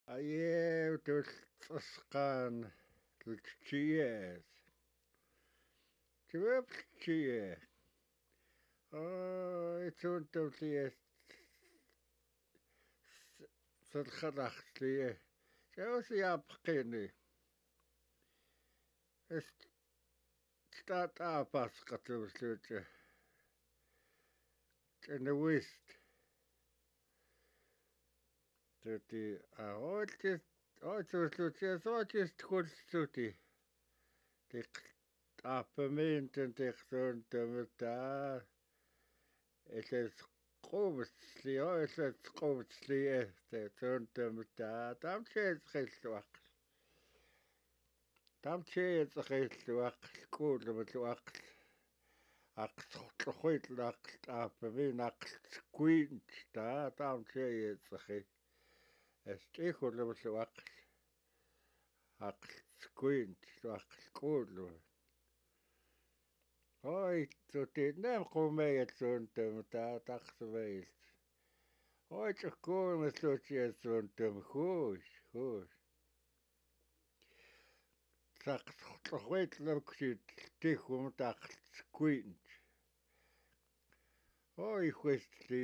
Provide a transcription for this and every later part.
Aie tulsqaan tulchies. Chwepchie. Itsuntumlies salkhalaxlie. Seosiapqini. Stataapasqatusluute. Tsenuist. Tuti ootist ootsusluutias ootist kulsuti. Tik taapamenten tiksuuntamata. Elles quvsli elles quvsli suntamata. Tamchees qilluaq. Tamchees qilluaq kuulumluaq. Aqtluquitlaq taapamin aqtquint tamchees qi. Estihulumluaq. Aqtquint aqtquulu. Oi, tuti nem qumeyet suntamata taqsveilt. Oi, tsukuumisluutias suntam huus. Taqtluquitlaqsit tihum taqtquint. Oi, huistli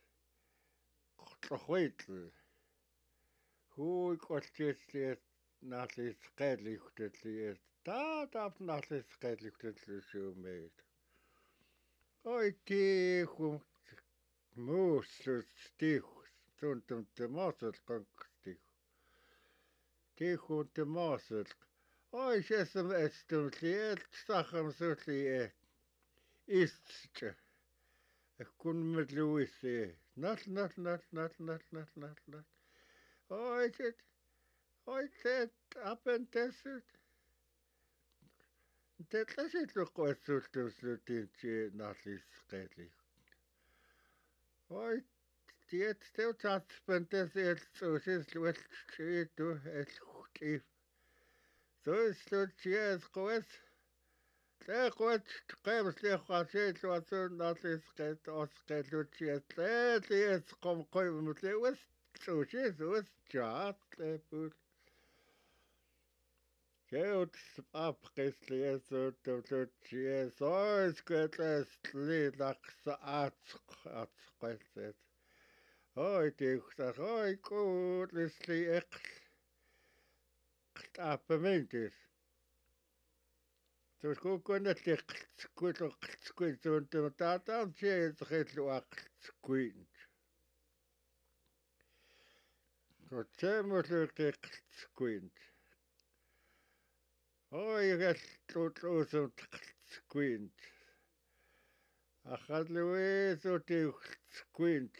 qtluquitl. Hui qoltieslies naalis qeelliuqtatlies. Taap naalis qeelliuqtatlisuumeet. Oi, tihum muuslus tihus. Suntam temaasel qankstih. Tihum temaasel. Oi, sesam estumliet saham sutliet. Istse. Kun medluisi. Nat. Oi, set apentesut. Tetlasit luqquassultuslutinchi naalis qeelli. Oi, tiet teutaatspentes eltsuusis luelchiitu elhuqtif. Suislutsies ques. Quet qems liqasit luatsun naalis qeet osqelutsies. Lies qomqoimutliwes tsuusis us jaat lepul. Keuts apqislies utulutsies. Ois quetles lilaqsa atsqeset. Oi, tiuxas. Oi, kuulisli eql. Qtaapamentis. Tus kukunatliq qtquiluntamatatam chees qilluaqtquint. Kutsemusluqtiqtquint. Oi, qtlutusumtqtquint. Aqalluisuutiuqtquint.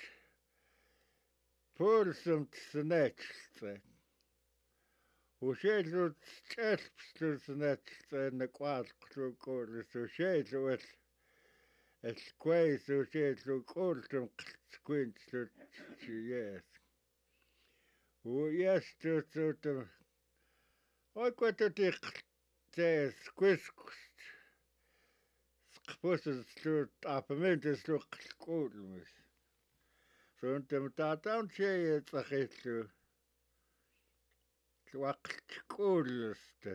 Pulsumtsnetste. Ushedlut chelpslusnetste nequalqluqulis ushedluel. Esqueis ushedluqultum qtquintlut Uyestutum. Oi, quetutiq tees quisqust. Sqpususlut apamentis luqquulmus. Suntum tatam chees aqillu. Luaqtquuluste.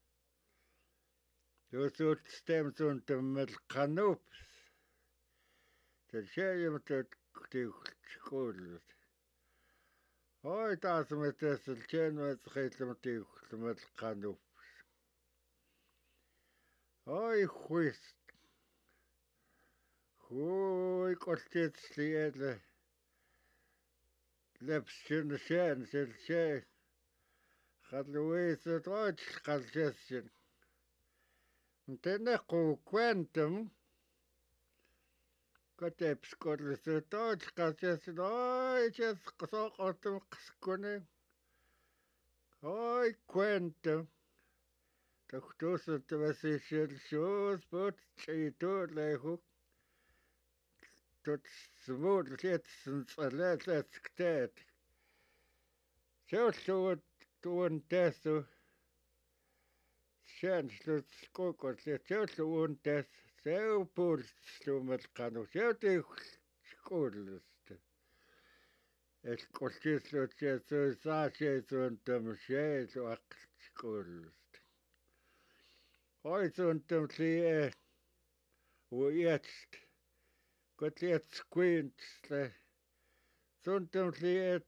Tusut stem suntum melqanups. Telsheyum tutquulus. Oi, taas metes el chen met qillumatix melqanups. Oi, huist. Hui qoltietsliele. Lepshin shen sel. Qalluis toch qalchessin. Tenequ quantum. Kateps kodlis toch qalchessin. Oi, ches soqotum qskune. Oi, quantum. Toktusut vasishil shoes put chitu lehu. Tot smooth letsen letsktet. Sjølsut tuon tesu. Sjenslut skokot sjølsut tes. Seu pulslumelqanu. Sjøti skolust. escoltisluche saasheesuuntam sheelu aqlchkullust. Hoisuntam lie uietst, kotliets quintsle, suntam liet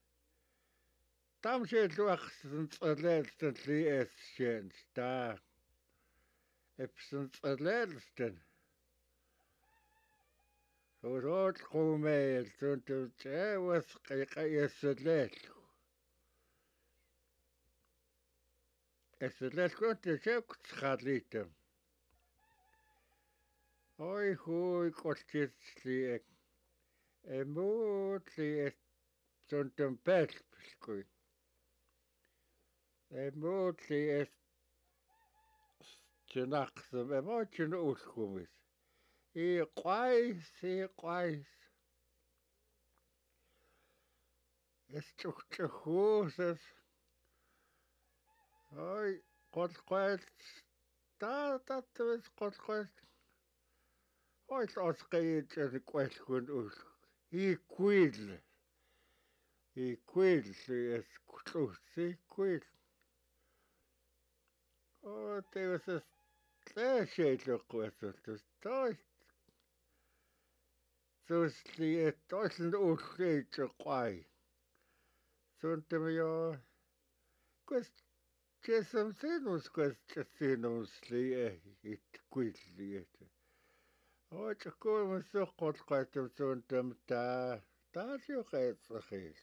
tamsheeluaqsens alelstan lies sheens taa. Epsens alelstan. Rood qoomeel suntam chewas qayqayessalelu. Essalelu tesheukt khalitam. Oi hui koltisli emutli suntam pelpskui. Emutli tjenaqsam emotjen uskumis. I qais. Estuchusas. Oi qolqoelt taatatavis qolqoelt. Oi osqeit quelkun us. I quil escutlus I quil. Oh, te was tleesheetluqquassultus toi. Susli toisn ulleitsuqai. Suntam jo quest chesam sinus quest sinus li it quilli. Oh, tsakumas suqqolqatum suntam taasiuqeetsaqil.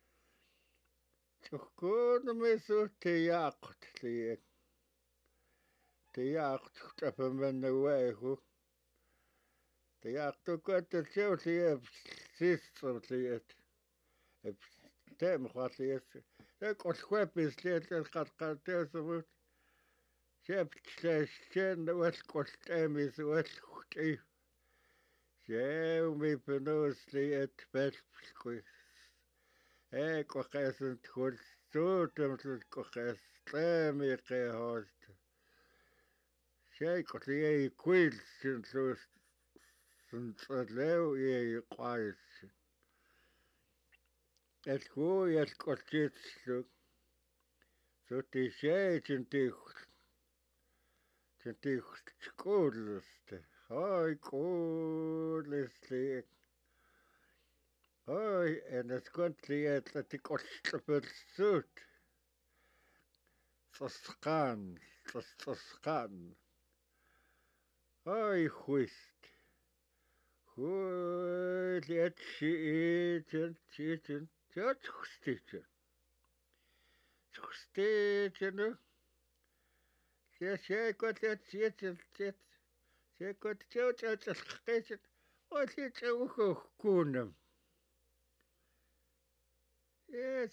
Tsuhkuunumisu tiyaaqut li tiyaaqut tapamannuehu. Tiyaaqtu kuatalsiu li sistru li teemqallias. Qolquepis li qatqartiusamut. Septleschen uelqoltemis uelqti. Sjeu mi penus li pelpskui. Qoqesent hulsuutam qoqes tlemi qehost. Sjei qotli quilsin lus suntleu qais. Hui qoltitsluk. Suti sjei tjentihkullust. Oi kullustli. Oi enes kontli tiqoltlapelsuut. Tosqan. Oi huist. Hui lietsi tjotskustitsen. Skustitsen. Se kot lietsi se kot tjotskistitsen. Oi lietsi uhuhkuunam. Yes.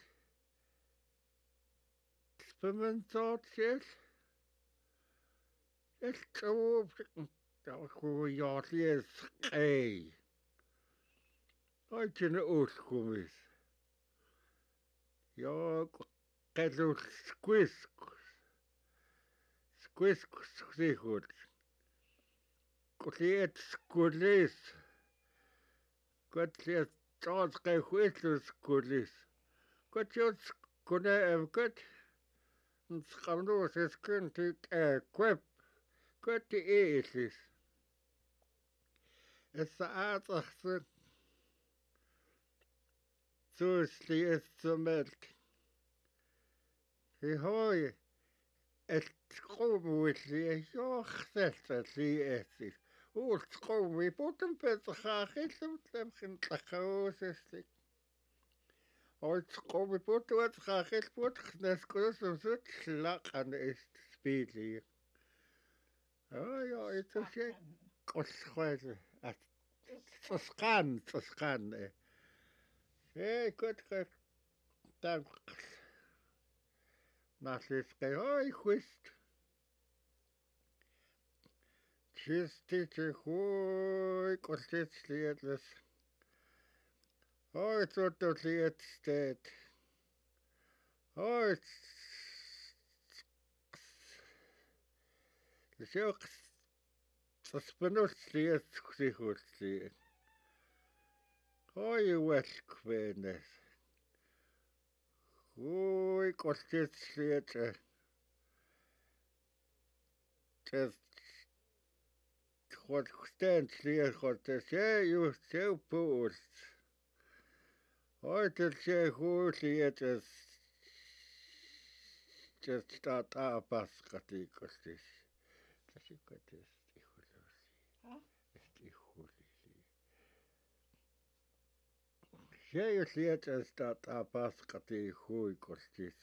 Spimentot yes. Yes, hoe jaarlies qei. Oitjene uuskumis. Ja, qedus squiskus. Squiskus sihut. Kutliet skulis. Kutliet taatqe huitlus skulis. Kutjut skune kut. Skamnoos is kuntit kwep. Kutti eesis. Essa aatachse. Suusli estumelt. Hi hoi. Et qumuitli joxseltli esis. Uult qumi putem petsaaqillum tlemkin tlaqauseslik. Oit qumi putuat qaaqil putxnes kusum sut laqan est spiili. Ja, itu se qolqoel. Tosqan. Se kutqer tanq. Naslisqe oi huist. Chistitse hui qoltitslietles. Oi tututlietstet. Oi Seuq taspanulli sihulli. Oi welkvenes. Oi kostetsliete. Test Stensliet kotes. Just so pools. Oi tel se huulietes. Just start paskatikostis. Tasikotes ihulisi. Se jos lietes start paskati huikostis.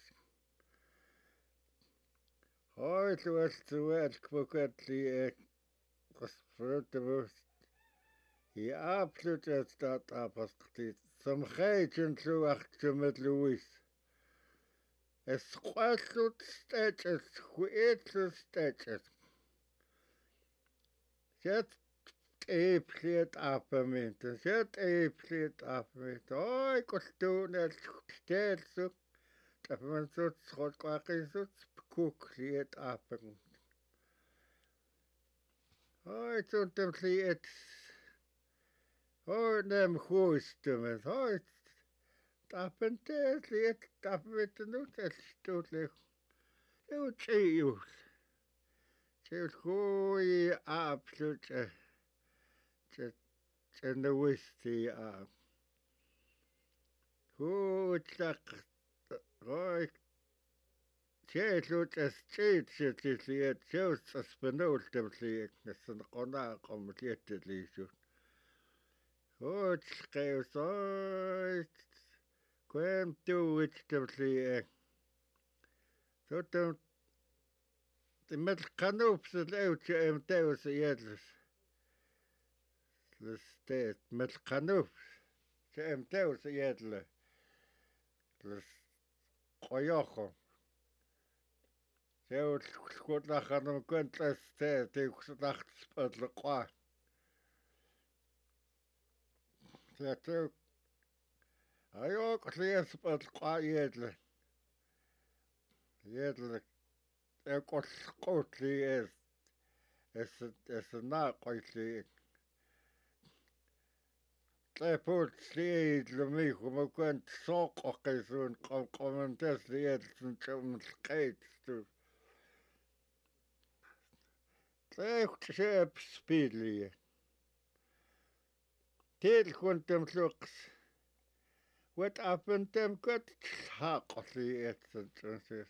Oi tuost kvoketli kosprutavust. Ja absoluut start paskati. Som geitjen zuacht met Louis. Es quaslut status, huetlu status. Zet eepsliet apamint, zet eepsliet apamint. Oi, kostuunel steelsu. Tapaman sut schot kwakisut kukliet apamint. Oi, tuntem sliet. Oi, nem huistumet. Oi, tapenteel sliet tapamint nut et stuutlik. Utsius. Se on hui absoluut se nuisti a huutsak roi se sut es tsiit se liet se os benultem liet nes on kona kom liet liisu huuts keus oi kwem tuuitstem liet tutum met kanups het eutje em teus jedles dus steed met kanups se em teus jedle dus kojocho se on skut lachen kwentres te tiuks nachts padle kwa se tu ajo klies padle kwa jedle e kos kotli es na koitli Tlepult sliid lumi kuma kwent sok okkesun kommentes liet sun tjum skate stu Tlecht seep spidli Til kuntem sluks Wat apentem kut hakosli etsen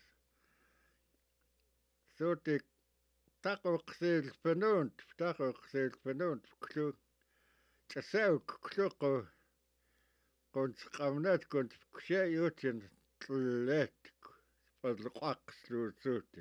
Sotik takoksil penunt klu Tseuk kluko kunt skamnet kunt kse jutsin tlet Padle kwakslu sutik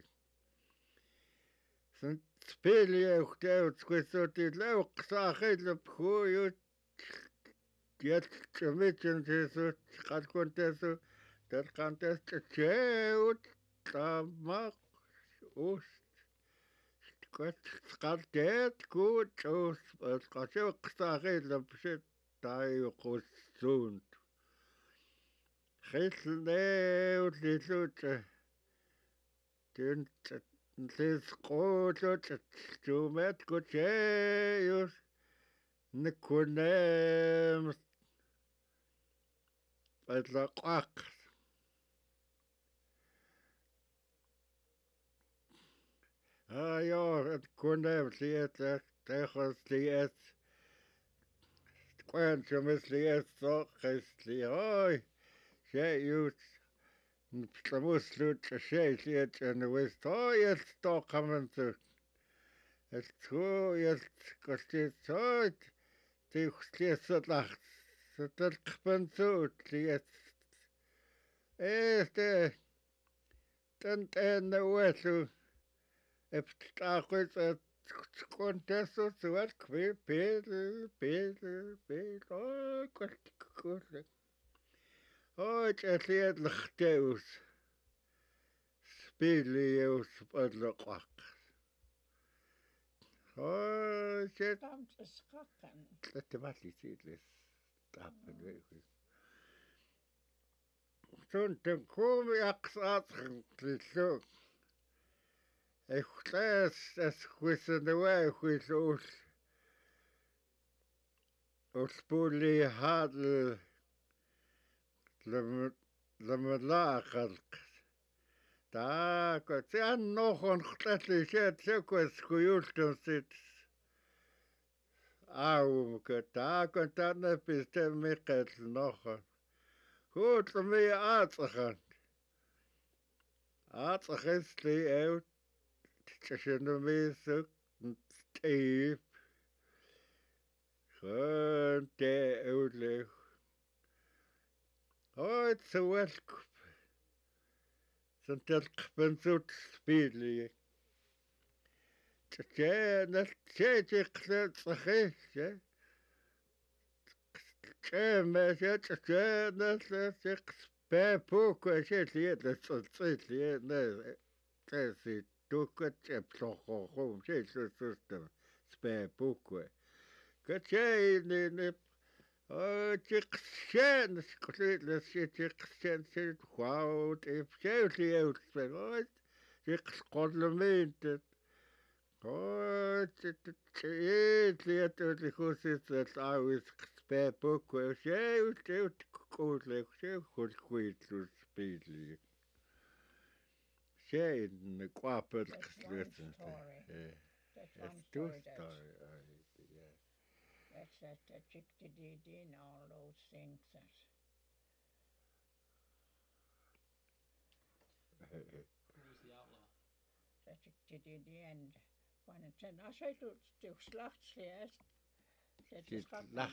Sunt spilje teut squisuti leuk saagidlep huujut Jet mitjen sisut katkuntesu dat kantes tseut tamak ust Kwet skalteet goed us het kasuk saagidlep sit tai kustunt Gisleut lisut Tint Lis kootut stumet kutseus Nikunem Padle kwak Ajo, het kunem liet techos liet Quentumis liet sokkes liet oi Se jut Tlamuslut se liet en wist oi et stokamentu Et et kostit oit Tiuks liet lacht Sut kpensut liet Tent en wesu Eptaquit contesto suat qui oi kwart oi tliet lichteus Spilius padle kwak oi shit Komt te schokken. Lette matli siedlis tappen weegus Tuntem kum jaksaatgen tlisuk Es huisen de wei huis oos usbuli hadl lama laaqalq taako se annohon qtatli seet sequas kuyultum sit aumka taakon tanapis te miqet nohon huutlumi aatsahan aatsahisli eut tsasinumi Steve, gewoon te uitleg. Ooit zo welk. Zo'n telk ben zoet spelen. Tje, net tje, gezet zeg. Tje, maar tje, net zeg. Bij poeken, je dat soort je nee. Tje, zie, doe ik het toch gewoon. Je zo, bij poeken. Kutje, nee. Tjekstjen, tjekstjen, wow, tjekstjen, uit, tjekstjen, oh, tjekstjen, goed is het oude spijboek, tjekstjen, goed spelen. Tjekstjen, kwapel, That's one story. That's that chick did and all those things. Who was the outlaw? That chick did and when it said, I say to slachts, yes. Said to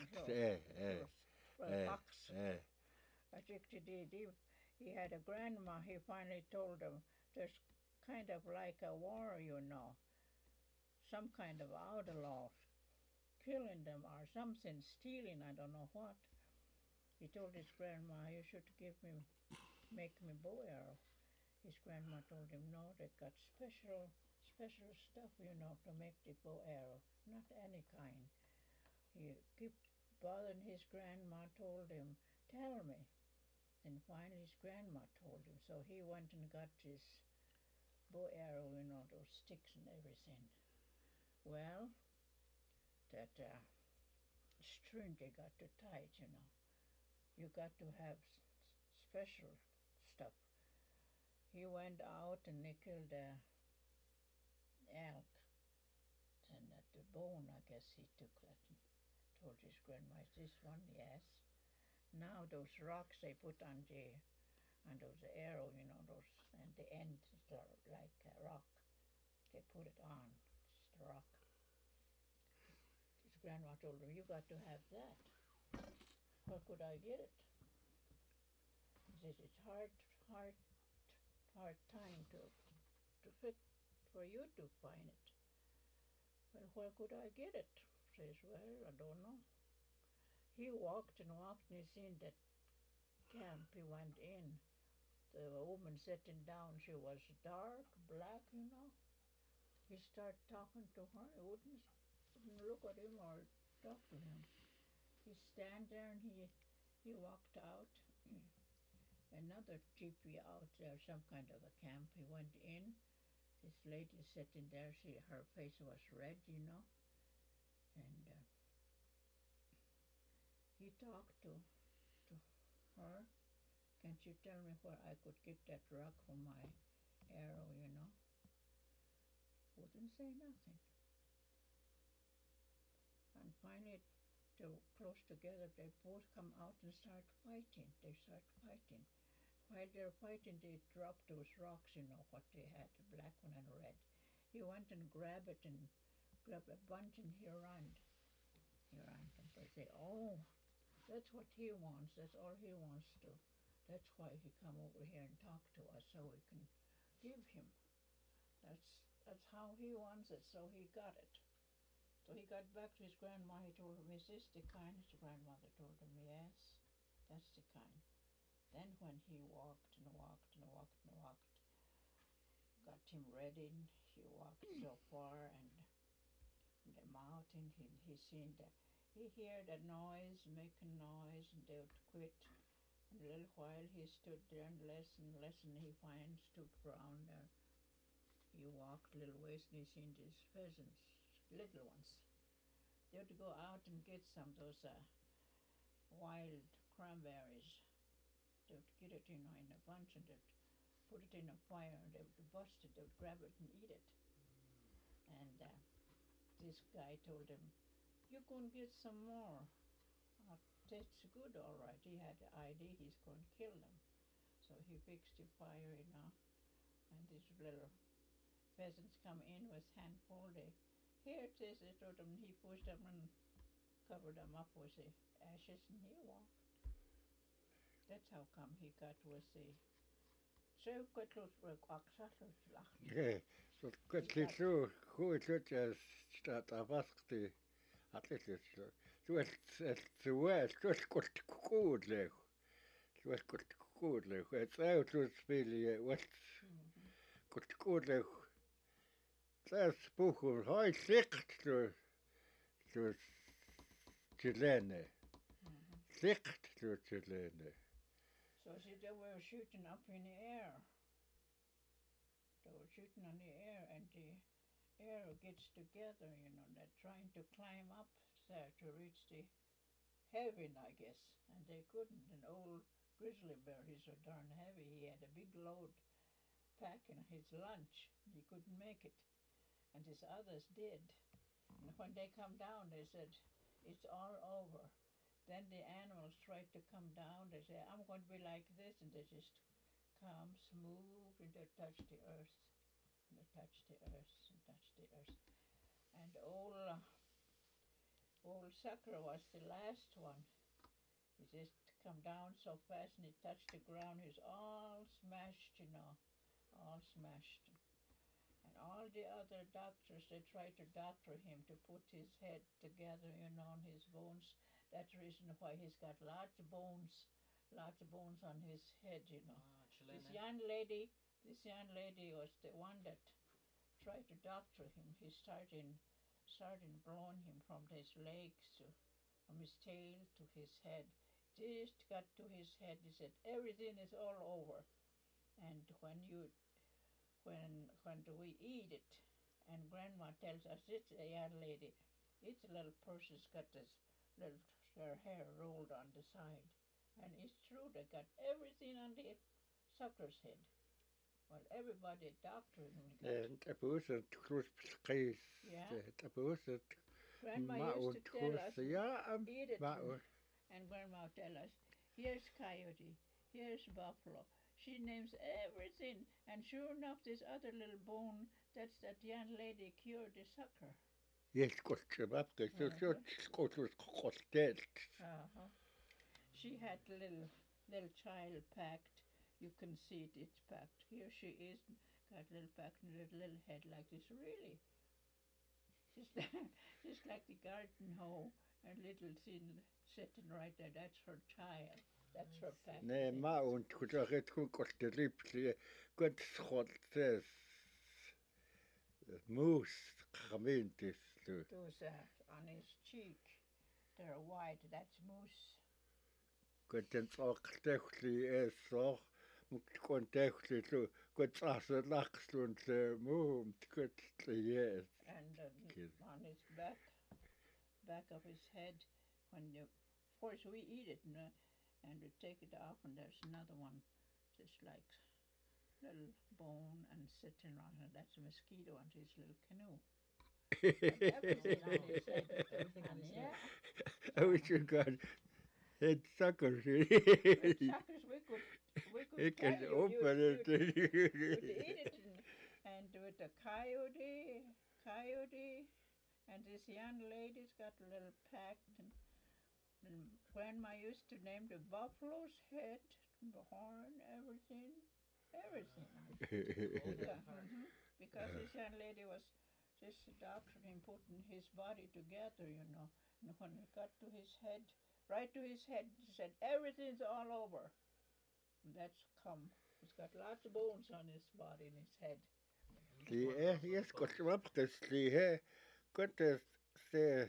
fox. That chick did. He had a grandma. He finally told him there's kind of like a war, some kind of outlaws killing them or something, stealing, I don't know what. He told his grandma, you should make me bow arrow. His grandma told him, no, they got special stuff, to make the bow arrow, not any kind. He kept bothering his grandma, told him, tell me. And finally his grandma told him, so he went and got his bow arrow, those sticks and everything. Well, that string they got too tight, You got to have special stuff. He went out and they killed a elk. And at the bone, I guess he took that and told his grandma, is this one? Yes. Now those rocks they put on those arrow, those, and the end is like a rock. They put it on, it's the rock. His grandma told him, you got to have that. Where could I get it? He says, it's hard time to fit for you to find it. Well, where could I get it? Says, well, I don't know. He walked and he seen that camp. He went in. The woman sitting down, she was dark, black, He started talking to her. He wouldn't look at him or talk to him. He stand there and he walked out. Another teepee out there, some kind of a camp. He went in. This lady sitting there, her face was red, and he talked to her. Can't you tell me where I could get that rock for my arrow, Wouldn't say nothing. And finally, they were close together. They both come out and start fighting. While they're fighting, they drop those rocks, what they had, the black one and red. He went and grabbed it and grabbed a bunch and he ran. And they say, oh, that's what he wants. That's all he wants to. That's why he come over here and talk to us so we can give him. That's how he wants it, so he got it. So he got back to his grandma. He told him, is this the kind? His grandmother told him, yes, that's the kind. Then when he walked, got him ready, he walked so far and the mountain, he seen he heard the noise, making noise, and they would quit. And a little while he stood there and listen, he finally stood around there. He walked a little ways and he seen these pheasants, little ones. they would go out and get some of those wild cranberries. They would get it, in a bunch, and they'd put it in a fire, and they would bust it. They would grab it and eat it. And this guy told him, "You go and get some more. Tastes good, all right." He had the idea he's going to kill them. So he fixed the fire, and these little peasants come in with handful. Here it is, they told him. He pushed them and covered them up with the ashes, and he walked. That's how come he got with the so good So Kutlisu, who is such as Stavasti, at least so it's the West, just got good, was good, it's out to spill, what's good, that's Buchu, high sicht to Chilene, sicht to Chilene. So see, they were shooting up in the air. They were shooting on the air, and the air gets together, they're trying to climb up there to reach the heaven, I guess. And they couldn't. An old grizzly bear, he's so darn heavy, he had a big load packing his lunch. He couldn't make it. And these others did. And when they come down, they said, "It's all over." Then the animals tried to come down. They say, "I'm going to be like this." And they just come smooth, and they touch the earth. And they touch the earth and touch the earth. And old Sucker was the last one. He just come down so fast, and he touched the ground. He's all smashed, all smashed. And all the other doctors, they tried to doctor him to put his head together, on his bones. That's the reason why he's got lots of bones on his head, This young lady was the one that tried to doctor him. He started blowing him from his legs from his tail to his head. Just got to his head. He said, "Everything is all over." And when we eat it, and Grandma tells us it's a young lady, it's a little person's got this little their hair rolled on the side. And it's true, they got everything on the Sucker's head. Well, everybody doctored him. And a person to case, a person. Grandma used to tell us, eat it. And Grandma would tell us, "Here's coyote, here's buffalo." She names everything. And sure enough, this other little bone, that's that young lady cured the Sucker. Yes, up the She had little child packed. You can see it, it's packed. Here she is, got little packed in a little head like this, really. Just like the garden hoe, and little thin sitting right there. That's her child. That's her pack. Nee, ma und kudaret kun koste lipli, kun schot des moose kamintis tu. Those on his cheek, they're white. That's moose. Kun den tsaktekli so, kun tekli tu, kun tsase lakslun se moom, kun yes. And on his back of his head, of course we eat it, and we take it off, and there's another one, just like little bone and sitting on it. That's a mosquito on his little canoe. Everything on his head. I wish you got head suckers. Suckers, we could can open it. We'd eat it, and with the coyote, and this young lady's got a little pack, and Grandma used to name the buffalo's head, the horn, everything. Because this young lady was just doctoring, putting his body together, And when it got to his head, right to his head, she said, "Everything's all over." And that's come. He's got lots of bones on his body and his head. Yes, got up this got this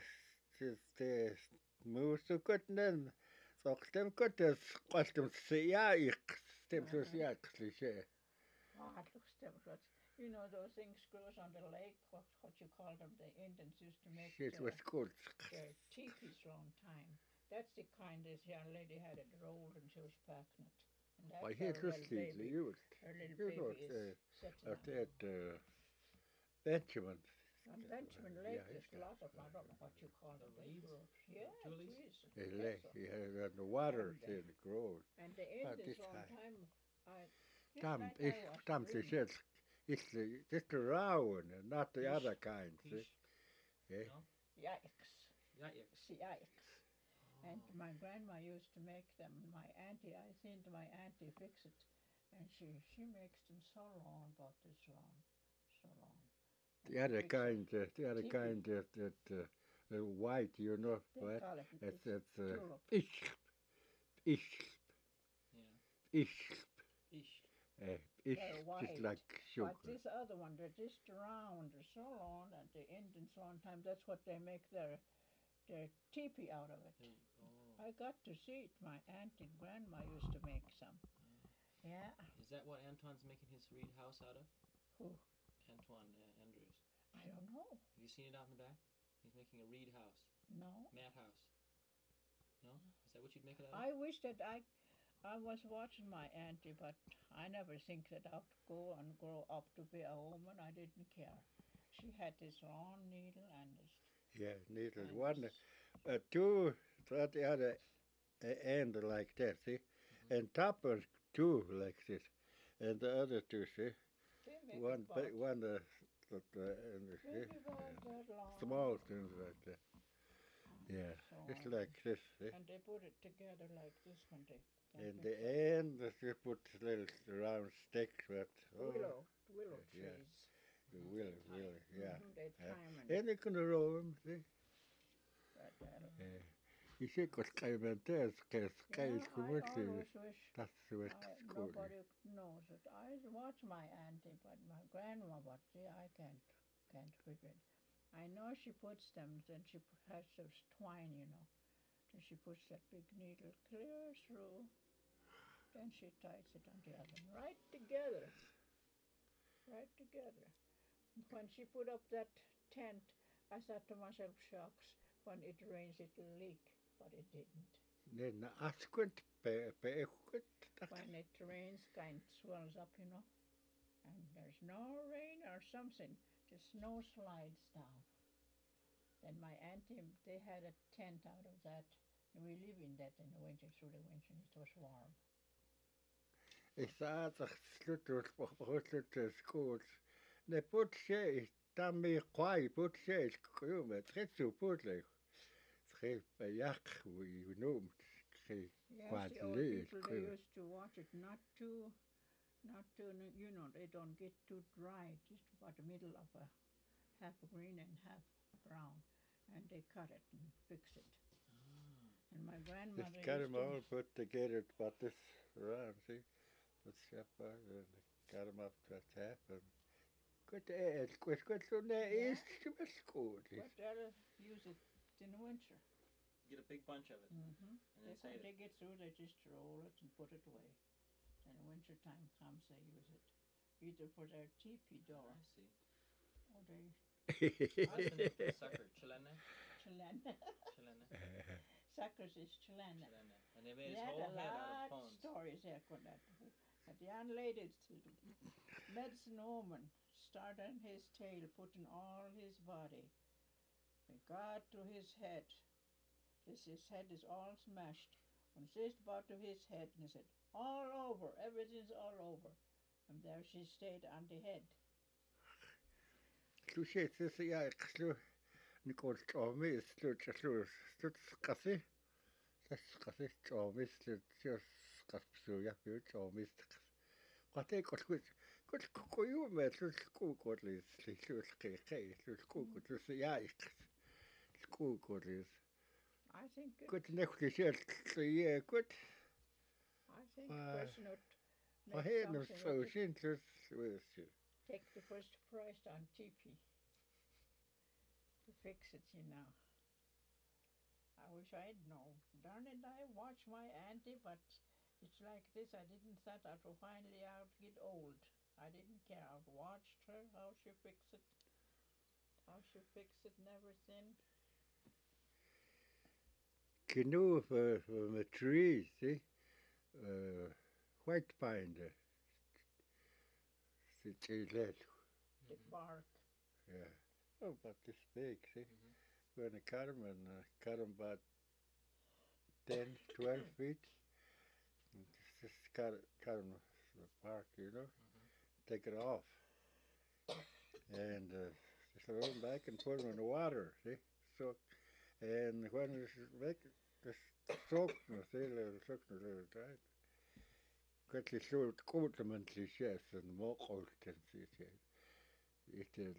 moose got then. So them got this custom see stem so see Oh, it looks different. You know those things grows on the lake, what you call them, the Indians used to make Shit was good. their teepees long time. That's the kind this young lady had it rolled and she was packing it. And Why that's heet her was little Lidley baby. used. Her little You know, baby is sitting at on. that Benjamin. On Benjamin Yeah, Lake, there's yeah. a lot of, I don't know what you call The them, they reeds? grow. Yeah, tulies? trees. He I lay, guess so. he had the water And, in the ground. And the Ah, Indians this long high. time, I just Damn, like ich, I was damn, reading. it's just the raw one and not the Peach. other kind. See? Peach. Yeah. No? Yikes. Yikes. Yikes. And Oh. my grandma used to make them. My auntie, I seen my auntie fix it, and she makes them so long, about this long, so long. The other Fix 'em. kind, Teepee. that white, you know They what? call it It's tulip. ish, ish, Yeah. ish, Ish. ish, They're just white. like sugar. But this other one, they're just round, they're so long, and the Indians long time, that's what they make their teepee out of it. Oh. I got to see it. My aunt and grandma used to make some. Yeah. Is that what Antoine's making his reed house out of? Who? Antoine Andrews. I don't know. Have you seen it out in the back? He's making a reed house. No. Mat house. No? Is that what you'd make it out of? I wish that I was watching my auntie, but I never think that I would go and grow up to be a woman. I didn't care. She had this long needle and this. Yeah, needle and one, this- two, at the other end like that, see? And top of two like this, and the other two, see? They make One, it about, one, and see? maybe about that long. Small things like that. Yeah, So just on. like this, see? And they put it together like this when they. In the end, you put little round sticks, but Willow yeah. trees. the willow, yeah. They Yeah. time En ik kan room, see? You see, because Clementines, because Yeah, Kais I commercial, always wish that's what school. nobody knows it. I watch my auntie, but my grandma, but see, I can't figure it. I know she puts them, then she has those twine, you know. Then she puts that big needle clear through. Then she ties it on the other, right together, right together. When she put up that tent, I thought to myself, shucks, when it rains it'll leak, but it didn't. Then asquint, pe When it rains, kind of swells up, you know, and there's no rain or something, the snow slides down. Then my auntie, they had a tent out of that, and we live in that in the winter, through the winter, and it was warm. Ik zei dat sluit school. Ne put she, dan me kwai put she, kume, tret zo put le. Schreef bij jak, we noem, schreef. Yes, Quite the old late, people, they cool. used to watch it not too, you know, they don't get too dry, just about the middle of a half green and half brown, and they cut it and fix it. And my grandmother Just got used them to, all put together, but this around, see? Let's step out and got them up to tap and good edge, good so there Yeah. is to be school. but they'll use it in the winter. Get a big bunch of it. Mm-hmm. And then save They it. get through, they just roll it and put it away. Then winter time comes, they use it either for their teepee door I see. or they How's the name for the sucker? Chilene? chilena. Chilene. Suckers is chilena. Chilene. And they made They his had whole a head out lot of of bones. stories there, that the young lady, medicine woman, started his tail, putting all his body. It got to his head. His head is all smashed. When she got to his head, and he said, all over, everything's all over. And there she stayed on the head. Slu sé sé ja slu Nicole Tommy slu skasi. Skasi Tommy slu skapsu ja ju Tommy. Wat ek kot koju met slu skukotlis slu skei slu skukotlis ja ik. Skukotlis. I think Gut neklis ja gut. I think the person would Vad make är det something så with it, synt take the first prize on TP to fix it, you know. I wish I'd known. Darn it, I watched my auntie, but it's like this. I didn't thought I would finally out get old. I didn't care. I watched her, how she fixed it. How she fixed it and everything. Canoe from a tree, see? White pine, the tree led. The bark. Yeah. Oh, about this big, see? Mm-hmm. When I cut them, and cut them about 10, 12 feet. And just cut them the bark, you know? Mm-hmm. Take it off. And just throw them back and put them in the water, see? So, and when it's make this soak, see, soak a little time. Quickly so it coat them into the chest and more cold can see it. It is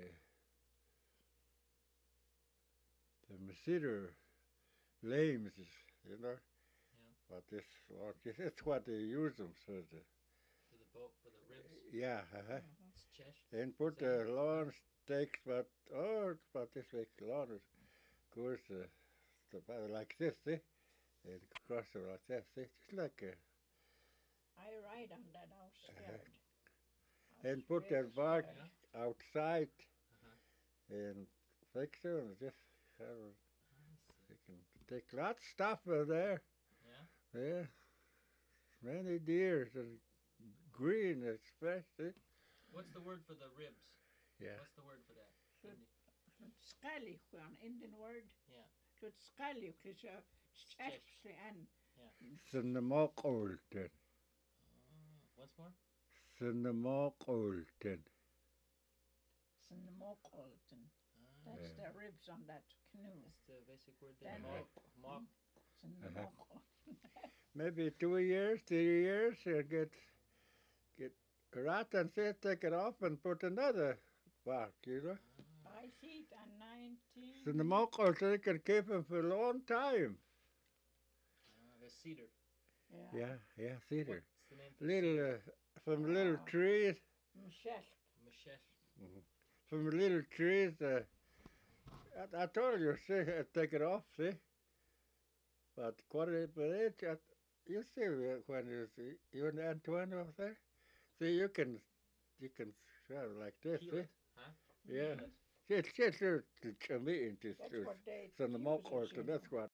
the Mesiter lames, you know. Yeah. But it's what they use them so the For the boat, for the ribs. yeah, Mhm. It's chesh. and put the long steaks, but it's about this big long. It goes like this, see, and across it like that, see, just like I ride on that. I was scared. and put really that bark scared. outside Uh-huh. and fix it and just have a, I see. you can take lots of stuff in there. Yeah. Yeah, many deers and green especially. What's the word for the ribs? Yeah, What's the word for that? Good. Hindi. Scaly, an Indian word. Yeah. Good scaly, because especially and Cinnamocolton. Once more? Cinnamocolton. Mocolton. Ah, That's Yeah. the ribs on that canoe. that's the basic word Then there. they- Mock. Mocolton. Maybe 2 years, 3 years, you get a rat and say take it off and put another bark, you know. Ah. I see it on 19. Cinnamocolton you can keep them for a long time. The cedar. Yeah. Yeah, cedar. What's the name for Little cedar? from little Ah. trees, Michelle. Mashesh. from little trees. I told you, see, take it off, see. But you see when you and Antoine over there. See, you can shove like this, Peel see. it. Huh? Yeah. Peel it. It's just to me, it's That's just what they from the use mock it, you that's know. what